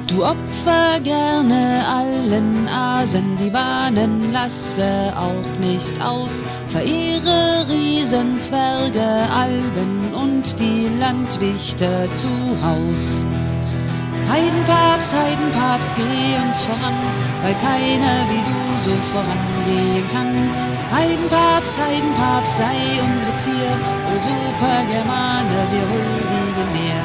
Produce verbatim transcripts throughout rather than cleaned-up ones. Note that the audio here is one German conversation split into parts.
Du opfer gerne allen Asen, die Wahnen lasse auch nicht aus. Verehre Riesen, Zwerge, Alben und die Landwichte zu Haus. Heidenpapst, Heidenpapst, geh uns voran, weil keiner wie du so vorangehen kann. Heidenpapst, Heidenpapst, sei unsere Zier, o Supergermane, wir huldigen dir.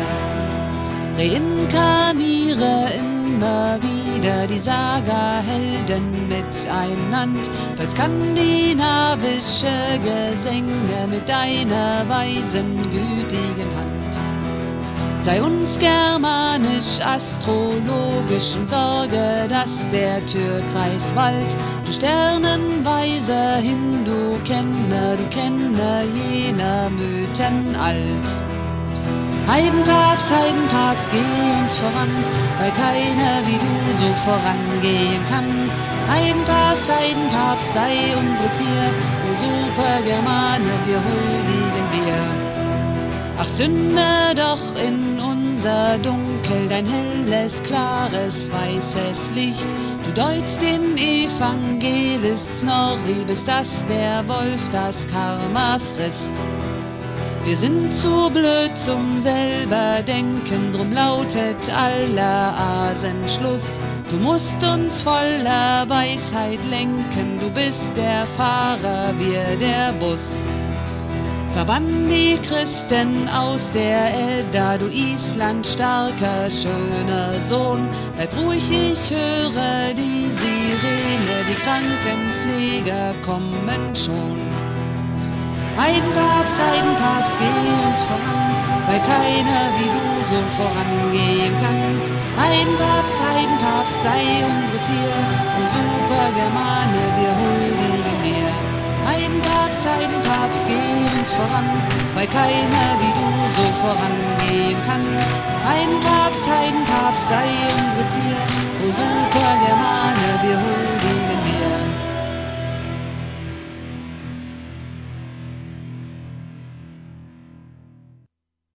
Reinkarniere immer wieder die Saga-Helden miteinander, als skandinavische Gesänge mit deiner weisen, gütigen Hand. Sei uns germanisch, astrologisch und sorge, dass der Türkreis wallt. Du Sternenweise Hindu kenne, du kenne jener Mythen alt. Heidenpapst, Heidenpapst, geh uns voran, weil keiner wie du so vorangehen kann. Heidenpapst, Heidenpapst, sei unsere Zier, o Supergermane, wir huldigen dir. Ach, zünde doch in unser Dunkel dein helles, klares, weißes Licht. Du deut den Evangelist Snorri, bis dass der Wolf das Karma frisst. Wir sind zu blöd zum selber denken, drum lautet aller Asen Schluss. Du musst uns voller Weisheit lenken, du bist der Fahrer, wir der Bus. Verbann die Christen aus der Edda, du Island starker, schöner Sohn. Bleib ruhig, ich höre die Sirene, die Krankenpfleger kommen schon. Heidenpapst, Heidenpapst, geh uns voran, weil keiner wie du so vorangehen kann. Heidenpapst, Heidenpapst, sei unsere Zier, o Supergermane, wir huldigen dir. Heidenpapst, Heidenpapst, geh uns voran, weil keiner wie du so vorangehen kann. Heidenpapst, Heidenpapst, sei unsere Zier, o Supergermane,